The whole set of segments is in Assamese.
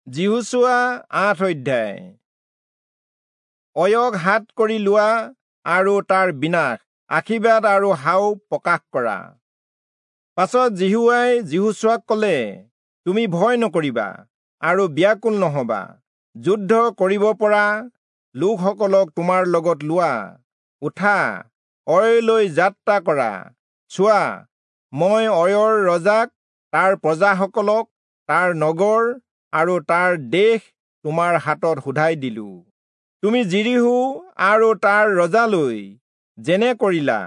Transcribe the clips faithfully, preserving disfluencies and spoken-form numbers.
যিহুচোৱা আঠ অধ্যায়। অয়ক হাত কৰি লোৱা আৰু তাৰ বিনাশ, আশীৰ্বাদ আৰু হাও প্ৰকাশ কৰা। পাছত জিহুৱাই যিহুচোৱাক ক'লে, তুমি ভয় নকৰিবা আৰু ব্যাকুল নহবা। যুদ্ধ কৰিব পৰা লোকসকলক তোমাৰ লগত লোৱা। উঠা, অয়লৈ যাত্ৰা কৰা। চোৱা, মই অয়ৰ ৰজাক, তাৰ প্ৰজাসকলক, তাৰ নগৰ আৰু তাৰ দেশ তোমাৰ হাতত সোধাই দিলো। তুমি জিৰিহো আৰু তাৰ ৰজালৈ যেনে কৰিলা,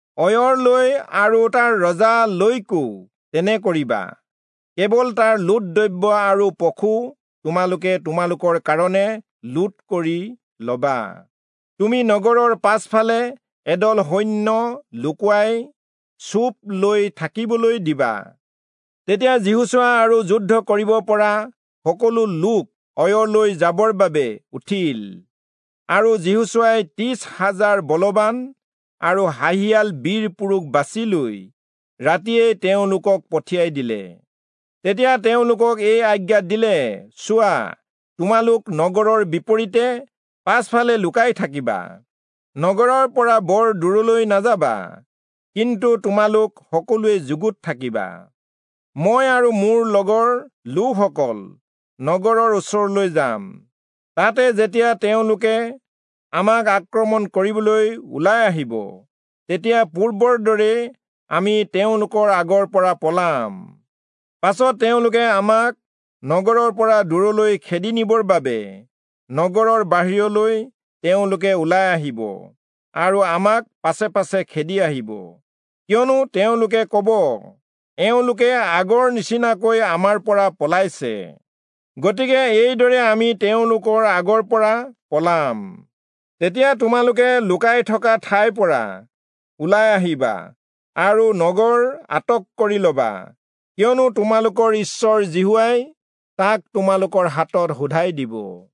অয়ৰলৈ আৰু তাৰ ৰজালৈকো তেনে কৰিবা। কেৱল তাৰ লুট দ্ৰব্য আৰু পশু তোমালোকে তোমালোকৰ কাৰণে লুট কৰি লবা। তুমি নগৰৰ পাছফালে এদল সৈন্য লুকুৱাই চুপ লৈ থাকিবলৈ দিবা। তেতিয়া যিহুচোৱা আৰু যুদ্ধ কৰিব পৰা সকলো লোক অয়লৈ যাবৰ বাবে উঠিল। আৰু যিহুচোৱাই ত্ৰিশ হাজাৰ বলৱান আৰু হাঁহিয়াল বীৰ পুৰুষ বাছি লৈ ৰাতিয়ে তেওঁলোকক পঠিয়াই দিলে। তেতিয়া তেওঁলোকক এই আজ্ঞা দিলে, চোৱা, তোমালোক নগৰৰ বিপৰীতে পাছফালে লুকাই থাকিবা। নগৰৰ পৰা বৰ দূৰলৈ নাযাবা, কিন্তু তোমালোক সকলোৱে যুগুত থাকিবা। মই আৰু মোৰ লগৰ লোকসকল নগৰৰ ওচৰলৈ যাম। তাতে যেতিয়া তেওঁলোকে আমাক আক্ৰমণ কৰিবলৈ ওলাই আহিব, তেতিয়া পূৰ্বৰ দৰে আমি তেওঁলোকৰ আগৰ পৰা পলাম। পাছত তেওঁলোকে আমাক নগৰৰ পৰা দূৰলৈ খেদি নিবৰ বাবে নগৰৰ বাহিৰলৈ তেওঁলোকে ওলাই আহিব আৰু আমাক পাছে পাছে খেদি আহিব। কিয়নো তেওঁলোকে ক'ব, এওঁলোকে আগৰ নিচিনাকৈ আমাৰ পৰা পলাইছে। গতিকে এইদৰে আমি তেওঁলোকৰ আগৰ পৰা পলাম। তেতিয়া তোমালোকে লুকাই থকা ঠাইৰ পৰা ওলাই আহিবা আৰু নগৰ আটক কৰি ল'বা, কিয়নো তোমালোকৰ ঈশ্বৰ জিহুৱাই তাক তোমালোকৰ হাতত সোধাই দিব।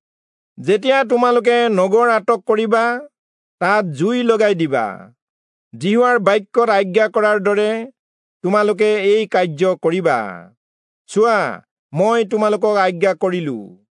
যেতিয়া তোমালোকে নগৰ আটক কৰিবা, তাত জুই লগাই দিবা। জিহুৱাৰ বাক্যত আজ্ঞা কৰাৰ দৰে তোমালোকে এই কাৰ্য কৰিবা। চোৱা, মই তোমালোকক আজ্ঞা কৰিলো।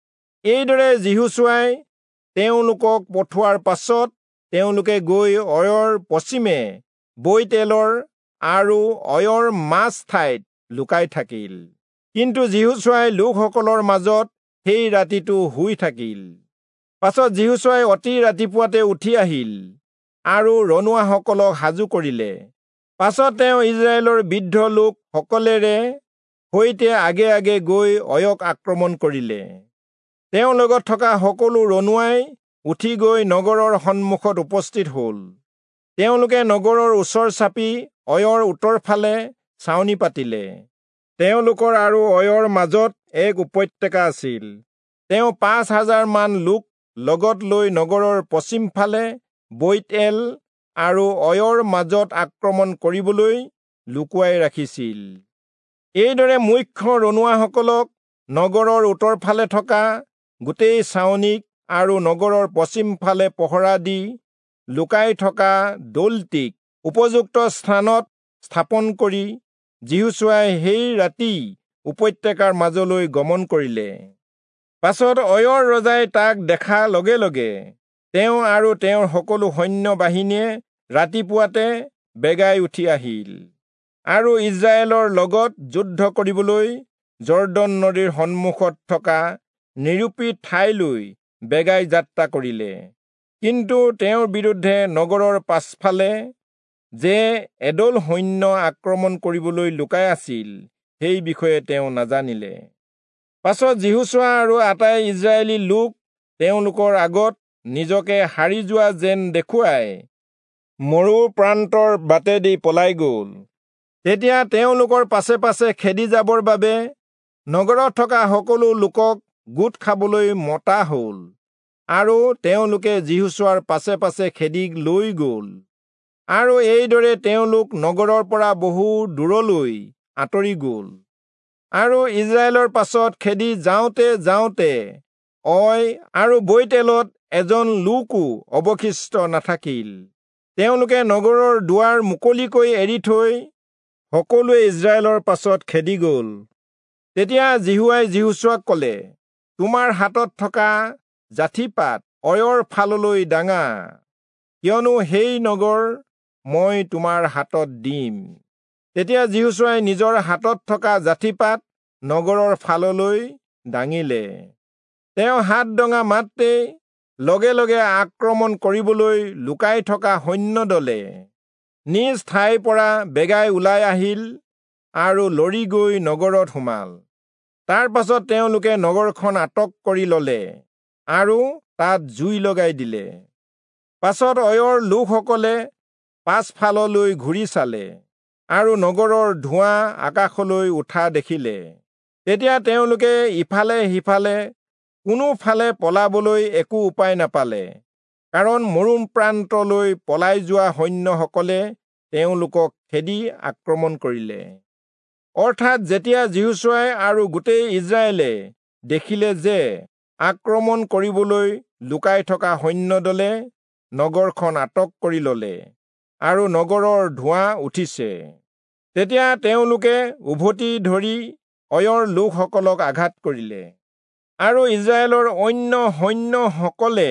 এইদৰে যিহুচোৱাই তেওঁলোকক পঠোৱাৰ পাছত তেওঁলোকে গৈ অয়ৰ পশ্চিমে বৈত-এলৰ আৰু অয়ৰ মাজ ঠাইত লুকাই থাকিল। কিন্তু যিহুচোৱাই লোকসকলৰ মাজত সেই ৰাতিটো শুই থাকিল। পাছত যিহুচোৱাই অতি ৰাতিপুৱাতে উঠি আহিল আৰু ৰণুৱাসকলক সাজু কৰিলে। পাছত তেওঁ ইজৰাইলৰ বৃদ্ধ লোক সকলেৰে সৈতে আগে আগে গৈ অয়ক আক্ৰমণ কৰিলে। তেওঁৰ লগত থকা সকলো ৰণুৱাই উঠি গৈ নগৰৰ সন্মুখত উপস্থিত হ'ল। তেওঁলোকে নগৰৰ ওচৰ চাপি অয়ৰ উত্তৰ ফালে ছাউনি পাতিলে। তেওঁলোকৰ আৰু অয়ৰ মাজত এক উপত্যকা আছিল। তেওঁ পাঁচ হাজাৰ মান লোক লগত লৈ নগৰৰ পশ্চিম ফালে বৈত-এল আৰু অয়ৰ মাজত আক্ৰমণ কৰিবলৈ লুকুৱাই ৰাখিছিল। এইদৰে মুখ্য ৰণুৱাসকলক নগৰৰ উত্তৰ ফালে থকা গোটেই ছাউনিক আৰু নগৰৰ পশ্চিম ফালে পহৰা দি লুকাই থকা দলটিক উপযুক্ত স্থানত স্থাপন কৰি যিহুচোৱাই সেই ৰাতি উপত্যকাৰ মাজলৈ গমন কৰিলে। পাছত অয়ৰ ৰজাই তাক দেখা লগে লগে তেওঁ আৰু তেওঁৰ সকলো সৈন্য বাহিনীয়ে ৰাতিপুৱাতে বেগাই উঠি আহিল আৰু ইজৰাইলৰ লগত যুদ্ধ কৰিবলৈ জৰ্দন নদীৰ সন্মুখত থকা নিৰূপিত ঠাইলৈ বেগাই যাত্ৰা কৰিলে। কিন্তু তেওঁৰ বিৰুদ্ধে নগৰৰ পাছফালে যে এদল সৈন্য আক্ৰমণ কৰিবলৈ লুকাই আছিল, সেই বিষয়ে তেওঁ নাজানিলে। পাছত যিহুচোৱা আৰু আটাই ইজৰাইলী লোক তেওঁলোকৰ আগত নিজকে হাৰি যোৱা যেন দেখুৱাই মৰু প্ৰান্তৰ বাটেদি পলাই গ'ল। তেতিয়া তেওঁলোকৰ পাছে পাছে খেদি যাবৰ বাবে নগৰত থকা সকলো লোকক গোট খাবলৈ মতা হ'ল আৰু তেওঁলোকে যিহুচোৱাৰ পাছে পাছে খেদি লৈ গ'ল। আৰু এইদৰে তেওঁলোক নগৰৰ পৰা বহু দূৰলৈ আঁতৰি গ'ল। আৰু ইজৰাইলৰ পাছত খেদি যাওঁতে যাওঁতে অয় আৰু বৈত-এলত এজন লোকো অৱশিষ্ট নাথাকিল। তেওঁলোকে নগৰৰ দুৱাৰ মুকলিকৈ এৰি থৈ সকলোৱে ইজৰাইলৰ পাছত খেদি গ'ল। তেতিয়া জিহুৱাই যিহুচোৱাক ক'লে, তোমাৰ হাতত থকা জাঠিপাত অয়ৰ ফাললৈ দাঙা, কিয়নো সেই নগৰ মই তোমাৰ হাতত দিম। তেতিয়া যীশুৱাই নিজৰ হাতত থকা জাঠিপাত নগৰৰ ফাললৈ দাঙিলে। তেওঁ হাত দঙা মাত্ৰেই লগে লগে আক্ৰমণ কৰিবলৈ লুকাই থকা সৈন্যদলে নিজ ঠাইৰ পৰা বেগাই ওলাই আহিল আৰু লৰি গৈ নগৰত সোমাল। তাৰ পাছত তেওঁলোকে নগৰখন আটক কৰি ললে আৰু তাত জুই লগাই দিলে। পাছত অয়ৰ লোকসকলে পাছফাললৈ ঘূৰি চালে আৰু নগৰৰ ধোঁৱা আকাশলৈ উঠা দেখিলে। তেতিয়া তেওঁলোকে ইফালে সিফালে কোনোফালে পলাবলৈ একো উপায় নাপালে, কাৰণ মৰুম প্ৰান্তলৈ পলাই যোৱা সৈন্যসকলে তেওঁলোকক খেদি আক্ৰমণ কৰিলে। অৰ্থাৎ যেতিয়া যীশুৱাই আৰু গোটেই ইজৰাইলে দেখিলে যে আক্ৰমণ কৰিবলৈ লুকাই থকা সৈন্যদলে নগৰখন আটক কৰি ললে আৰু নগৰৰ ধোঁৱা উঠিছে, তেতিয়া তেওঁলোকে উভতি ধৰি অয়ৰ লোকসকলক আঘাত কৰিলে। আৰু ইজৰাইলৰ অন্য সৈন্যসকলে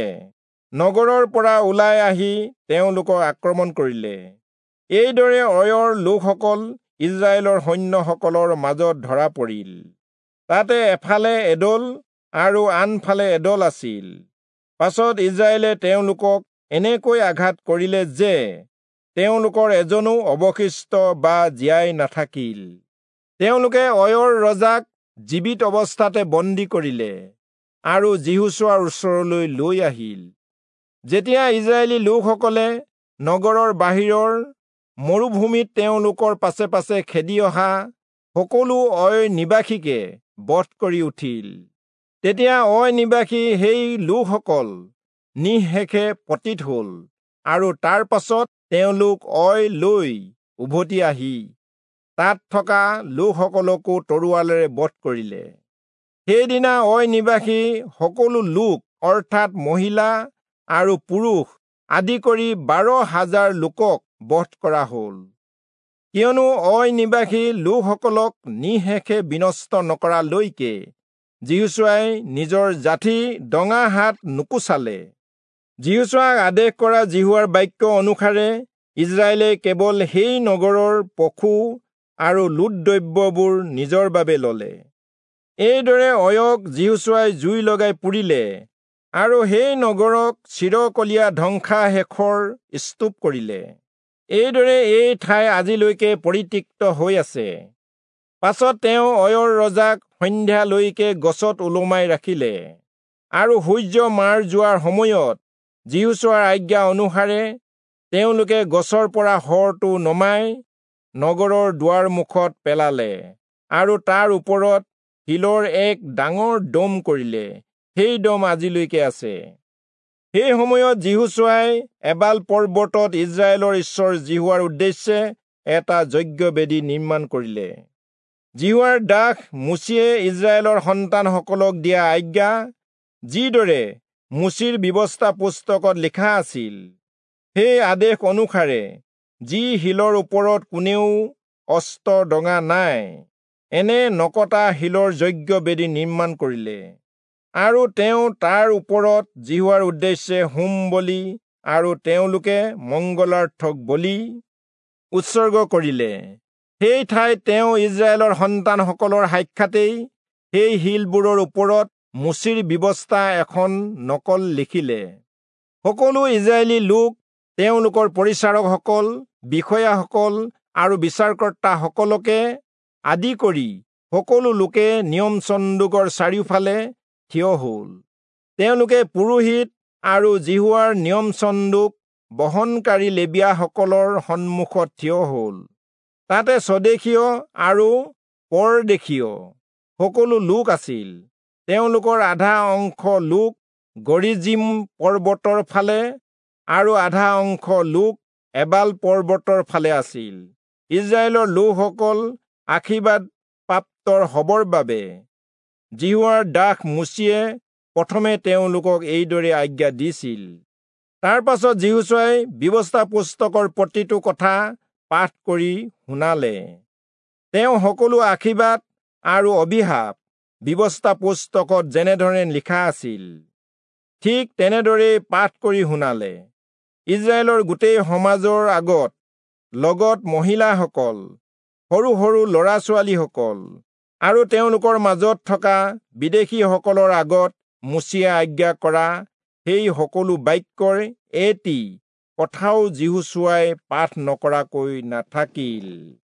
নগৰৰ পৰা ওলাই আহি তেওঁলোকক আক্ৰমণ কৰিলে। এইদৰে অয়ৰ লোকসকল ইজৰাইলৰ সৈন্যসকলৰ মাজত ধৰা পৰিল। তাতে এফালে এদল আৰু আনফালে এদল আছিল। পাছত ইজৰাইলে তেওঁলোকক এনেকৈ আঘাত কৰিলে যে তেওঁলোকৰ এজনো অৱশিষ্ট বা জীয়াই নাথাকিল। তেওঁলোকে অয়ৰ ৰজাক জীৱিত অৱস্থাতে বন্দী কৰিলে আৰু যীশুৱাৰ ওচৰলৈ লৈ আহিল। যেতিয়া ইজৰাইলী লোকসকলে নগৰৰ বাহিৰৰ মৰুভূমিত তেওঁলোকৰ পাছে পাছে খেদি অহা সকলো অয় নিবাসীকে বধ কৰি উঠিল, তেতিয়া অয় নিবাসী সেই লোকসকল নিঃশেষে পতিত হল আৰু তাৰ পাছত তেওঁলোক অয় লৈ উভতি আহি তাত থকা লোকসকলকো তৰোৱালেৰে বধ কৰিলে। সেইদিনা অয় নিবাসী সকলো লোক অৰ্থাৎ মহিলা আৰু পুৰুষ আদি কৰি বাৰ হাজাৰ লোকক বধ কৰা হল, কিয়নো অয় নিবাসী লোকসকলক নিঃশেষে বিনষ্ট নকৰালৈকে যীশুৱাই নিজৰ জাঠি ডঙা হাত নুকুচালে। যীশুৱাক আদেশ কৰা জিহুৱাৰ বাক্য অনুসাৰে ইজৰাইলে কেৱল সেই নগৰৰ পশু আৰু লুট দ্ৰব্যবোৰ নিজৰ বাবে ললে। এইদৰে অয়ক যীশুৱাই জুই লগাই পুৰিলে আৰু সেই নগৰক চিৰকলীয়া ধ্বংসাশেষৰ স্তূপ কৰিলে। এইদৰে এই ঠাই আজিলৈকে পৰিত্যক্ত হৈ আছে। পাছত তেওঁ অয়ৰ ৰজাক সন্ধ্যালৈকে গছত ওলোমাই ৰাখিলে আৰু সূৰ্য মাৰ যোৱাৰ সময়ত যীশুৱাৰ আজ্ঞা অনুসাৰে তেওঁলোকে গছৰ পৰা শৰটো নমাই নগৰৰ দুৱাৰ মুখত পেলালে আৰু তাৰ ওপৰত শিলৰ এক ডাঙৰ দম কৰিলে। সেই দম আজিলৈকে আছে। সেই সময়ত যীশুৱাই এবাল পৰ্বতত ইজৰাইলৰ ঈশ্বৰ জিহুৱাৰ উদ্দেশ্যে এটা যজ্ঞবেদী নিৰ্মাণ কৰিলে। জিহুৱাৰ দাস মুচিয়ে ইজৰাইলৰ সন্তানসকলক দিয়া আজ্ঞা, যিদৰে মুচিৰ ব্যৱস্থা পুস্তকত লিখা আছিল, সেই আদেশ অনুসাৰে যি শিলৰ ওপৰত কোনেও অস্ত্ৰ ডঙা নাই, এনে নকটা শিলৰ যজ্ঞবেদী নিৰ্মাণ কৰিলে। আৰু তেওঁ তাৰ ওপৰত জিহুৱাৰ উদ্দেশ্যে হোম বলি আৰু তেওঁলোকে মংগলাৰ্থক বলি উৎসৰ্গ কৰিলে। সেই ঠাইত তেওঁ ইজৰাইলৰ সন্তানসকলৰ সাক্ষাতেই সেই শিলবোৰৰ ওপৰত মুচিৰ ব্যৱস্থা এখন নকল লিখিলে। সকলো ইজৰাইলী লোক, তেওঁলোকৰ পৰিচাৰকসকল, বিষয়াসকল আৰু বিচাৰকৰ্তাসকলকে আদি কৰি সকলো লোকে নিয়ম চন্দুকৰ চাৰিওফালে থিয় হল। তেওঁলোকে পুৰোহিত আৰু জিহুৱাৰ নিয়ম চন্দুক বহনকাৰী লেবীয়াসকলৰ সন্মুখত থিয় হল। তাতে স্বদেশীয় আৰু পৰদেশীয় সকলো লোক আছিল। তেওঁলোকৰ আধা অংশ লোক গৰিজিম পৰ্বতৰ ফালে আৰু আধা অংশ লোক এবাল পৰ্বতৰ ফালে আছিল। ইজৰাইলৰ লোকসকল আশীৰ্বাদ প্ৰাপ্তৰ হবৰ বাবে জিহুৱাৰ দাস মুচিয়ে প্ৰথমে তেওঁলোকক এইদৰে আজ্ঞা দিছিল। তাৰ পাছত যীশুৱাই ব্যৱস্থা পুস্তকৰ প্ৰতিটো কথা পাঠ কৰি শুনালে। তেওঁ সকলো আশীৰ্বাদ আৰু অভিশাপ ব্যৱস্থা পুস্তকত যেনেধৰণে লিখা আছিল ঠিক তেনেদৰেই পাঠ কৰি শুনালে। ইজৰাইলৰ গোটেই সমাজৰ আগত, লগত মহিলাসকল, সৰু সৰু ল'ৰা ছোৱালীসকল আৰু তেওঁলোকৰ মাজত থকা বিদেশীসকলৰ আগত মোচীয়ে আজ্ঞা কৰা সেই সকলো বাক্যৰ এটি কথাও যীশুৱাই পাঠ নকৰাকৈ নাথাকিল।